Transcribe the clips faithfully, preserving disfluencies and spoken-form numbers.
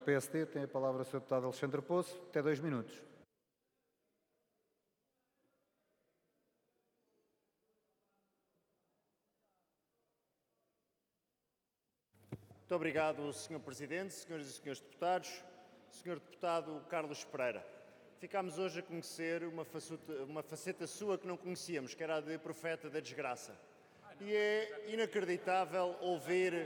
P S D tem a palavra o senhor deputado Alexandre Poço, até dois minutos. Muito obrigado, senhor Presidente, senhoras e senhores deputados. senhor Deputado Carlos Pereira, ficámos hoje a conhecer uma faceta, uma faceta sua que não conhecíamos, que era a de profeta da desgraça. E é inacreditável ouvir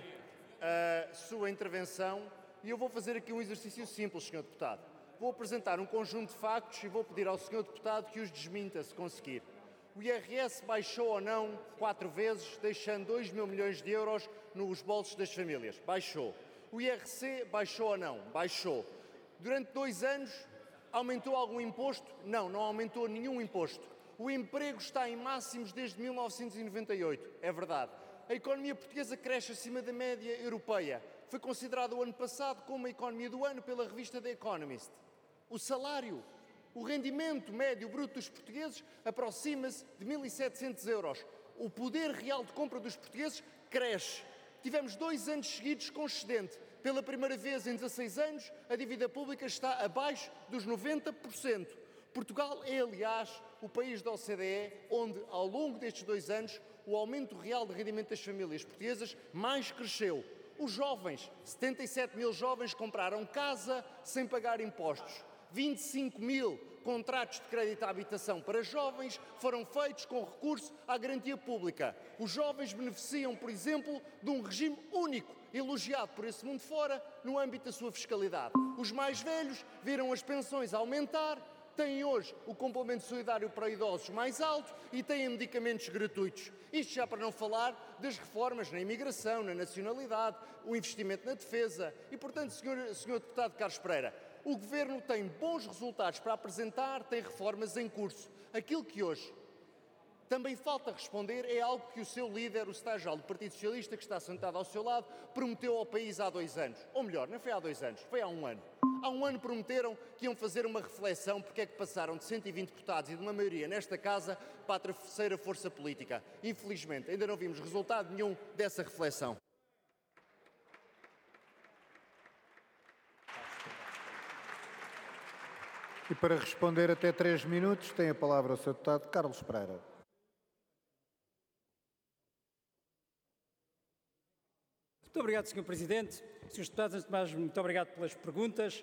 a sua intervenção, e eu vou fazer aqui um exercício simples, senhor Deputado. Vou apresentar um conjunto de factos e vou pedir ao senhor Deputado que os desminta se conseguir. O I R S baixou ou não quatro vezes, deixando dois mil milhões de euros nos bolsos das famílias? Baixou. O I R C baixou ou não? Baixou. Durante dois anos aumentou algum imposto? Não, não aumentou nenhum imposto. O emprego está em máximos desde mil novecentos e noventa e oito, é verdade. A economia portuguesa cresce acima da média europeia. Foi considerada o ano passado como a economia do ano pela revista The Economist. O salário, o rendimento médio bruto dos portugueses aproxima-se de mil e setecentos euros. O poder real de compra dos portugueses cresce. Tivemos dois anos seguidos com excedente. Pela primeira vez em dezasseis anos, a dívida pública está abaixo dos noventa por cento. Portugal é, aliás, o país da O C D E onde, ao longo destes dois anos, o aumento real de rendimento das famílias portuguesas mais cresceu. Os jovens, setenta e sete mil jovens compraram casa sem pagar impostos. vinte e cinco mil contratos de crédito à habitação para jovens foram feitos com recurso à garantia pública. Os jovens beneficiam, por exemplo, de um regime único, elogiado por esse mundo fora, no âmbito da sua fiscalidade. Os mais velhos viram as pensões aumentar, têm hoje o complemento solidário para idosos mais alto e têm medicamentos gratuitos. Isto já para não falar das reformas na imigração, na nacionalidade, o investimento na defesa. E, portanto, senhor, senhor deputado Carlos Pereira, o Governo tem bons resultados para apresentar, tem reformas em curso. Aquilo que hoje também falta responder é algo que o seu líder, o secretário-geral do Partido Socialista, que está sentado ao seu lado, prometeu ao país há dois anos. Ou melhor, não foi há dois anos, foi há um ano. Há um ano prometeram que iam fazer uma reflexão porque é que passaram de cento e vinte deputados e de uma maioria nesta casa para a terceira força política. Infelizmente, ainda não vimos resultado nenhum dessa reflexão. E para responder até três minutos, tem a palavra o senhor deputado Carlos Pereira. Muito obrigado, senhor Presidente. senhores Deputados, antes de mais, muito obrigado pelas perguntas.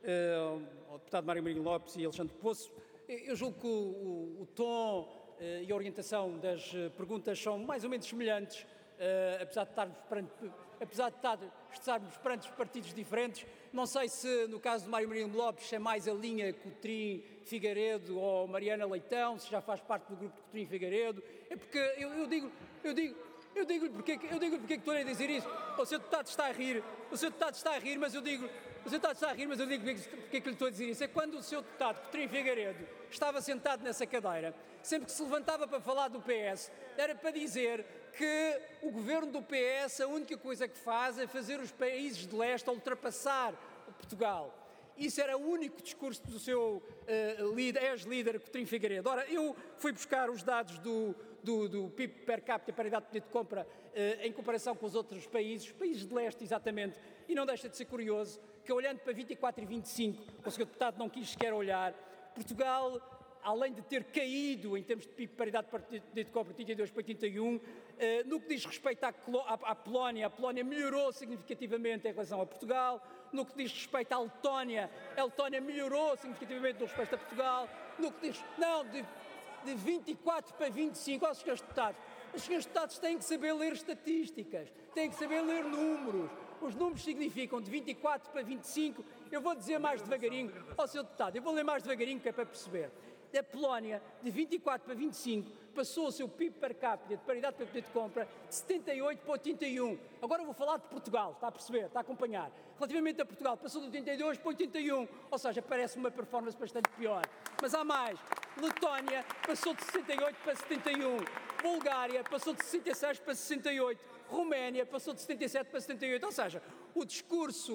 Uh, ao deputado Mário Marinho Lopes e Alexandre Poço. Eu julgo que o, o, o tom uh, e a orientação das uh, perguntas são mais ou menos semelhantes, uh, apesar de estarmos perante, apesar de estar, estarmos perante partidos diferentes. Não sei se, no caso de Mário Marinho Lopes, é mais a linha Coutrinho Figueiredo ou Mariana Leitão, se já faz parte do grupo de Coutrinho Figueiredo. É porque eu, eu digo, eu digo, eu digo-lhe porque, eu digo porque é que estou a dizer isso. O senhor deputado está a rir, o senhor deputado está a rir, mas eu digo, o senhor deputado está a rir, mas eu digo porque é que lhe estou a dizer isso. É quando o senhor deputado Coutrinho Figueiredo estava sentado nessa cadeira, sempre que se levantava para falar do P S, era para dizer que o governo do P S, a única coisa que faz é fazer os países de leste ultrapassar Portugal. Isso era o único discurso do seu uh, líder, ex-líder Coutrinho Figueiredo. Ora, eu fui buscar os dados do, do, do P I B per capita, paridade de poder de compra, uh, em comparação com os outros países, países de leste exatamente, e não deixa de ser curioso que, olhando para vinte e quatro e vinte e cinco, o senhor deputado não quis sequer olhar, Portugal, além de ter caído em termos de P I B paridade de poder de compra de oitenta e dois para oitenta e um, uh, no que diz respeito à, à, à Polónia, a Polónia melhorou significativamente em relação a Portugal. No que diz respeito à Letónia, a Letónia melhorou significativamente no respeito a Portugal. No que diz, não, de, de vinte e quatro para vinte e cinco, ó, senhores deputados, os senhores deputados têm que saber ler estatísticas, têm que saber ler números. Os números significam de vinte e quatro para vinte e cinco, eu vou dizer mais devagarinho, ó, senhor deputado, eu vou ler mais devagarinho que é para perceber. A Polónia, de vinte e quatro para vinte e cinco, passou o seu P I B per capita de paridade para poder de compra de setenta e oito para oitenta e um. Agora eu vou falar de Portugal, está a perceber, está a acompanhar. Relativamente a Portugal, passou de oitenta e dois para oitenta e um, ou seja, parece uma performance bastante pior. Mas há mais. Letónia passou de sessenta e oito para setenta e um. Bulgária passou de sessenta e seis para sessenta e oito. Roménia passou de setenta e sete para setenta e oito. Ou seja, o discurso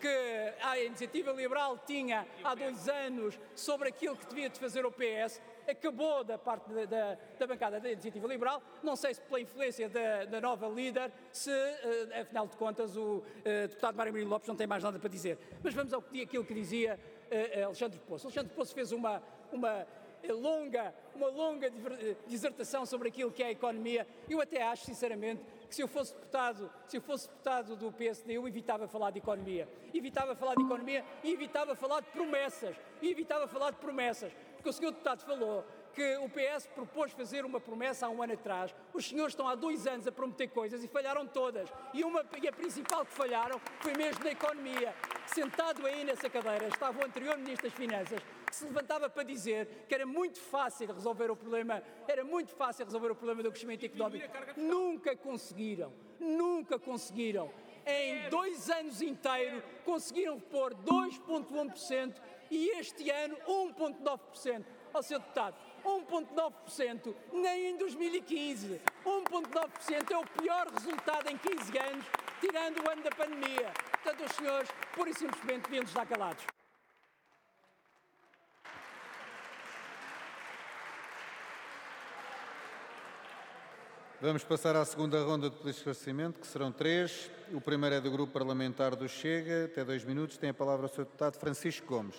que a Iniciativa Liberal tinha há dois anos sobre aquilo que devia de fazer o P S, acabou da parte da, da, da bancada da Iniciativa Liberal, não sei se pela influência da, da nova líder, se, uh, afinal de contas, o uh, deputado Mário Mourinho Lopes não tem mais nada para dizer. Mas vamos ao que, aquilo que dizia uh, Alexandre Poço. Alexandre Poço fez uma, uma, longa, uma longa dissertação sobre aquilo que é a economia. Eu até acho, sinceramente, que se eu fosse deputado, se eu fosse deputado do P S D, eu evitava falar de economia. Evitava falar de economia e evitava falar de promessas. E evitava falar de promessas. Porque o senhor deputado falou que o P S propôs fazer uma promessa há um ano atrás. Os senhores estão há dois anos a prometer coisas e falharam todas. E, uma, e a principal que falharam foi mesmo na economia. Sentado aí nessa cadeira estava o anterior Ministro das Finanças, que se levantava para dizer que era muito fácil resolver o problema, era muito fácil resolver o problema do crescimento económico. Nunca conseguiram, nunca conseguiram. Em dois anos inteiros conseguiram repor dois vírgula um por cento e este ano um vírgula nove por cento. Ó senhor deputado, um vírgula nove por cento nem em dois mil e quinze. um vírgula nove por cento é o pior resultado em quinze anos, tirando o ano da pandemia. Portanto, os senhores, pura e simplesmente, deviam estar calados. Vamos passar à segunda ronda de esclarecimento, que serão três. O primeiro é do Grupo Parlamentar do Chega, até dois minutos. Tem a palavra o senhor deputado Francisco Gomes.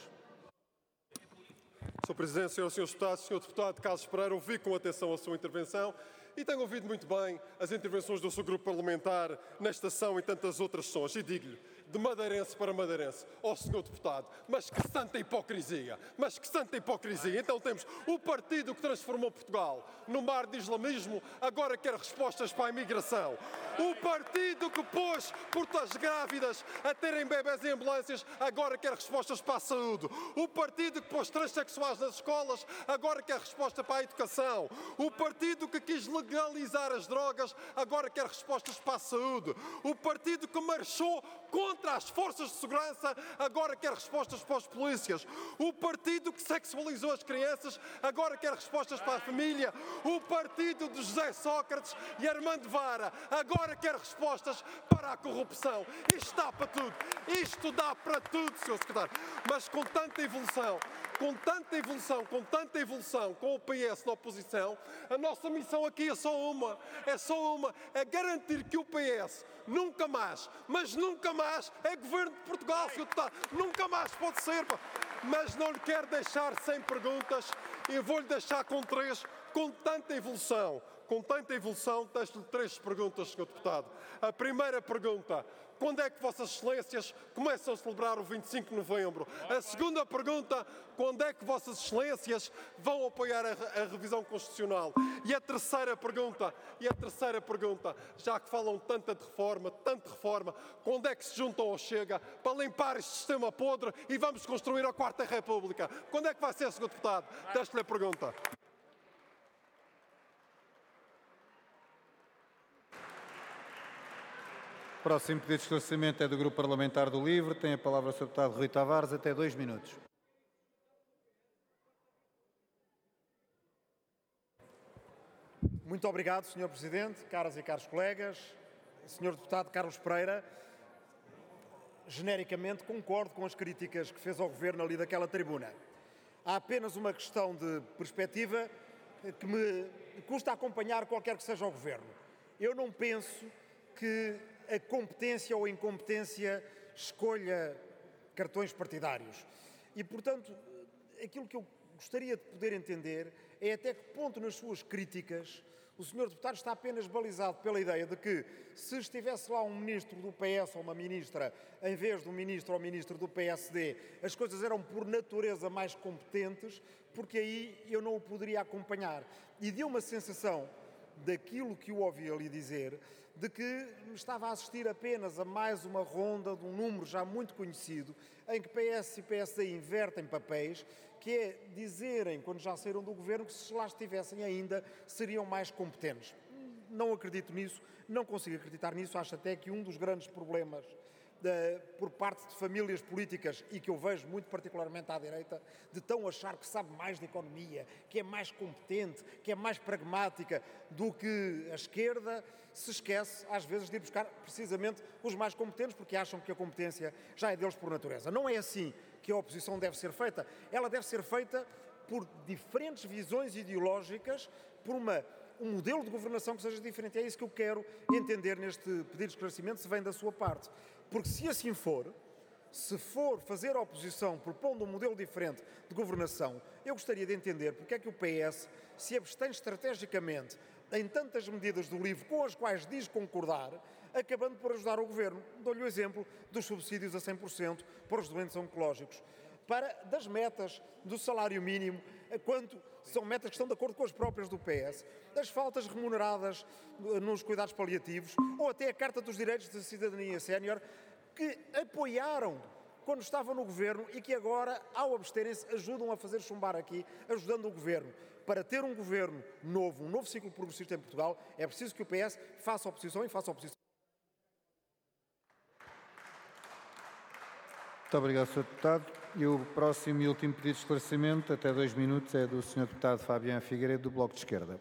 senhor Presidente, senhoras e senhores deputados, senhor Deputado Carlos Pereira, ouvi com atenção a sua intervenção e tenho ouvido muito bem as intervenções do seu grupo parlamentar nesta sessão e tantas outras sessões. E digo-lhe, de madeirense para madeirense, ó senhor Deputado, mas que santa hipocrisia, mas que santa hipocrisia. Então temos o partido que transformou Portugal no mar de islamismo, agora quer respostas para a imigração. O partido que pôs putas grávidas a terem bebés em ambulâncias, agora quer respostas para a saúde. O partido que pôs transexuais nas escolas, agora quer resposta para a educação. O partido que quis legalizar as drogas, agora quer respostas para a saúde. O partido que marchou contra as forças de segurança, agora quer respostas para os polícias. O partido que sexualizou as crianças, agora quer respostas para a família. O partido de José Sócrates e Armando Vara, agora quer respostas para a corrupção. Isto dá para tudo. Isto dá para tudo, senhor Secretário. Mas com tanta evolução, com tanta evolução, com tanta evolução, com o P S na oposição, a nossa missão aqui é só uma. É só uma. É garantir que o P S nunca mais, mas nunca mais é governo de Portugal, senhor Deputado. Nunca mais pode ser. Pá. Mas não lhe quero deixar sem perguntas e vou-lhe deixar com três. Com tanta evolução, com tanta evolução, deixo-lhe três perguntas, senhor Deputado. A primeira pergunta: quando é que Vossas Excelências começam a celebrar o vinte e cinco de novembro? A segunda pergunta: quando é que Vossas Excelências vão apoiar a, a revisão constitucional? E a terceira pergunta, e a terceira pergunta, já que falam tanta de reforma, tanta reforma, quando é que se juntam ao Chega para limpar este sistema podre e vamos construir a Quarta República? Quando é que vai ser, senhor Deputado? Deixo-lhe a pergunta. O próximo pedido de esclarecimento é do Grupo Parlamentar do Livre. Tem a palavra o senhor deputado Rui Tavares, até dois minutos. Muito obrigado, senhor Presidente, caras e caros colegas. senhor Deputado Carlos Pereira, genericamente concordo com as críticas que fez ao Governo ali daquela tribuna. Há apenas uma questão de perspectiva que me custa acompanhar qualquer que seja o Governo. Eu não penso que a competência ou a incompetência escolha cartões partidários. E, portanto, aquilo que eu gostaria de poder entender é até que ponto nas suas críticas o senhor Deputado está apenas balizado pela ideia de que, se estivesse lá um Ministro do P S ou uma Ministra, em vez de um Ministro ou Ministro do P S D, as coisas eram por natureza mais competentes, porque aí eu não o poderia acompanhar. E deu uma sensação, daquilo que o ouvi ali dizer, de que estava a assistir apenas a mais uma ronda de um número já muito conhecido, em que P S e P S D invertem papéis, que é dizerem, quando já saíram do Governo, que se lá estivessem ainda, seriam mais competentes. Não acredito nisso, não consigo acreditar nisso, acho até que um dos grandes problemas de, por parte de famílias políticas, e que eu vejo muito particularmente à direita, de tão achar que sabe mais de economia, que é mais competente, que é mais pragmática do que a esquerda, se esquece às vezes de ir buscar precisamente os mais competentes, porque acham que a competência já é deles por natureza. Não é assim que a oposição deve ser feita. Ela deve ser feita por diferentes visões ideológicas, por uma, um modelo de governação que seja diferente. É isso que eu quero entender neste pedido de esclarecimento, se vem da sua parte. Porque se assim for, se for fazer oposição propondo um modelo diferente de governação, eu gostaria de entender porque é que o P S se abstém estrategicamente em tantas medidas do livro com as quais diz concordar, acabando por ajudar o Governo. Dou-lhe o exemplo dos subsídios a cem por cento para os doentes oncológicos, para das metas do salário mínimo, quanto são metas que estão de acordo com as próprias do P S, das faltas remuneradas nos cuidados paliativos, ou até a Carta dos Direitos da Cidadania Sénior, que apoiaram quando estavam no Governo e que agora, ao absterem-se, ajudam a fazer chumbar aqui, ajudando o Governo. Para ter um Governo novo, um novo ciclo progressista em Portugal, é preciso que o P S faça oposição e faça oposição. Muito obrigado, senhor Deputado. E o próximo e último pedido de esclarecimento, até dois minutos, é do senhor Deputado Fabiano Figueiredo, do Bloco de Esquerda.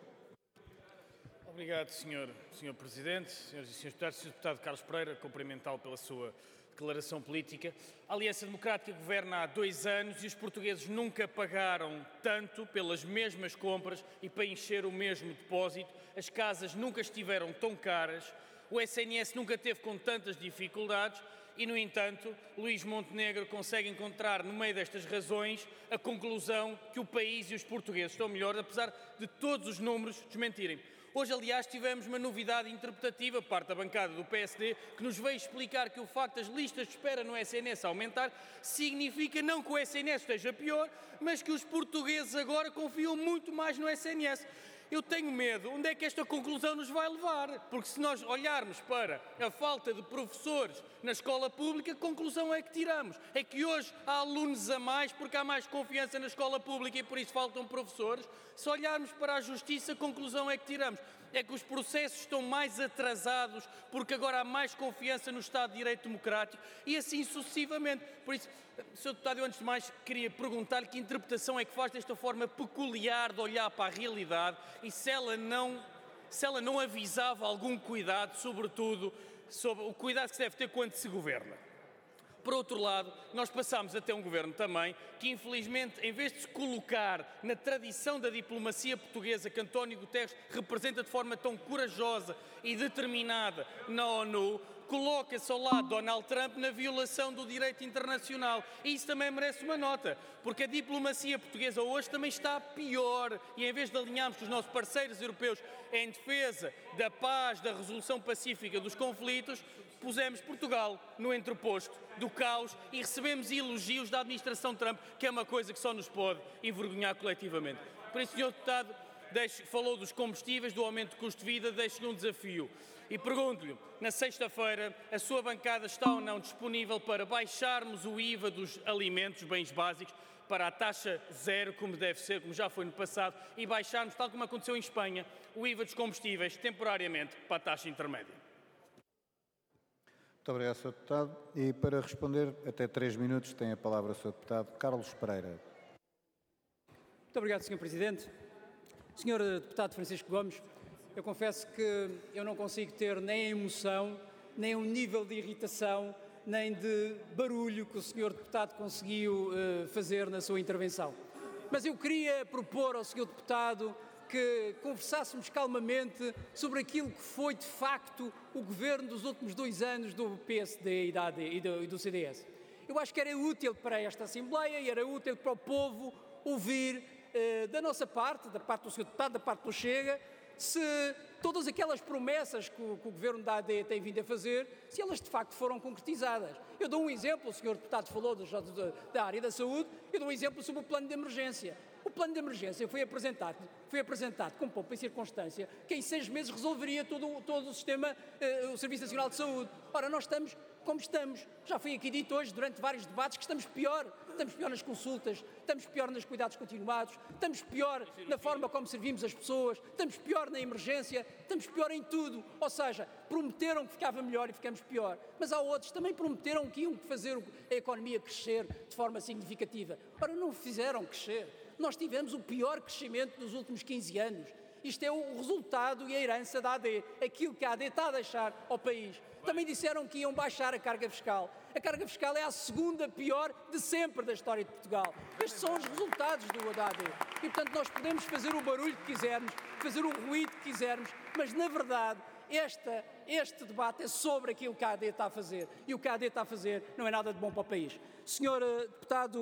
Obrigado, senhor, senhor Presidente, senhoras e senhores deputados. senhor Deputado Carlos Pereira, cumprimentá-lo pela sua declaração política. A Aliança Democrática governa há dois anos e os portugueses nunca pagaram tanto pelas mesmas compras e para encher o mesmo depósito. As casas nunca estiveram tão caras, o S N S nunca teve com tantas dificuldades. E, no entanto, Luís Montenegro consegue encontrar, no meio destas razões, a conclusão que o país e os portugueses estão melhor, apesar de todos os números desmentirem. Hoje, aliás, tivemos uma novidade interpretativa, parte da bancada do P S D, que nos veio explicar que o facto das listas de espera no S N S aumentar significa não que o S N S esteja pior, mas que os portugueses agora confiam muito mais no S N S. Eu tenho medo, onde é que esta conclusão nos vai levar? Porque se nós olharmos para a falta de professores na escola pública, a conclusão é que tiramos. É que hoje há alunos a mais porque há mais confiança na escola pública e por isso faltam professores. Se olharmos para a justiça, a conclusão é que tiramos. É que os processos estão mais atrasados porque agora há mais confiança no Estado de Direito Democrático e assim sucessivamente. Por isso, senhor Deputado, eu antes de mais queria perguntar-lhe que interpretação é que faz desta forma peculiar de olhar para a realidade e se ela não, se ela não avisava algum cuidado, sobretudo sobre o cuidado que se deve ter quando se governa. Por outro lado, nós passámos a ter um governo também que, infelizmente, em vez de se colocar na tradição da diplomacia portuguesa que António Guterres representa de forma tão corajosa e determinada na ONU, coloca-se ao lado de Donald Trump na violação do direito internacional. E isso também merece uma nota, porque a diplomacia portuguesa hoje também está pior e em vez de alinharmos com os nossos parceiros europeus em defesa da paz, da resolução pacífica dos conflitos, pusemos Portugal no entreposto do caos e recebemos elogios da administração Trump, que é uma coisa que só nos pode envergonhar coletivamente. Por isso, senhor Deputado, deixe, falou dos combustíveis, do aumento do custo de vida, deixe-lhe um desafio. E pergunto-lhe, na sexta-feira, a sua bancada está ou não disponível para baixarmos o I V A dos alimentos, bens básicos, para a taxa zero, como deve ser, como já foi no passado, e baixarmos, tal como aconteceu em Espanha, o I V A dos combustíveis, temporariamente, para a taxa intermédia? Muito obrigado, senhor Deputado. E para responder, até três minutos, tem a palavra o senhor Deputado Carlos Pereira. Muito obrigado, senhor Presidente. senhor Deputado Francisco Gomes, eu confesso que eu não consigo ter nem a emoção, nem o nível de irritação, nem de barulho que o senhor Deputado conseguiu uh, fazer na sua intervenção. Mas eu queria propor ao senhor Deputado que conversássemos calmamente sobre aquilo que foi, de facto, o governo dos últimos dois anos do P S D e, da A D, e, do, e do C D S. Eu acho que era útil para esta Assembleia e era útil para o povo ouvir eh, da nossa parte, da parte do senhor Deputado, da parte do Chega, se todas aquelas promessas que o, que o governo da A D tem vindo a fazer, se elas de facto foram concretizadas. Eu dou um exemplo, o senhor Deputado falou do, do, da área da saúde, eu dou um exemplo sobre o plano de emergência. O plano de emergência foi apresentado, foi apresentado com pompa e circunstância que em seis meses resolveria todo, todo o sistema, eh, o Serviço Nacional de Saúde. Ora, nós estamos como estamos. Já foi aqui dito hoje, durante vários debates, que estamos pior. Estamos pior nas consultas, estamos pior nos cuidados continuados, estamos pior na forma como servimos as pessoas, estamos pior na emergência, estamos pior em tudo. Ou seja, prometeram que ficava melhor e ficamos pior. Mas há outros que também prometeram que iam fazer a economia crescer de forma significativa. Ora, não fizeram crescer. Nós tivemos o pior crescimento dos últimos quinze anos. Isto é o resultado e a herança da A D, aquilo que a AD está a deixar ao país. Também disseram que iam baixar a carga fiscal. A carga fiscal é a segunda pior de sempre da história de Portugal. Estes são os resultados do A D. E, portanto, nós podemos fazer o barulho que quisermos, fazer o ruído que quisermos, mas, na verdade, esta, este debate é sobre aquilo que a AD está a fazer. E o que a AD está a fazer não é nada de bom para o país. senhor Deputado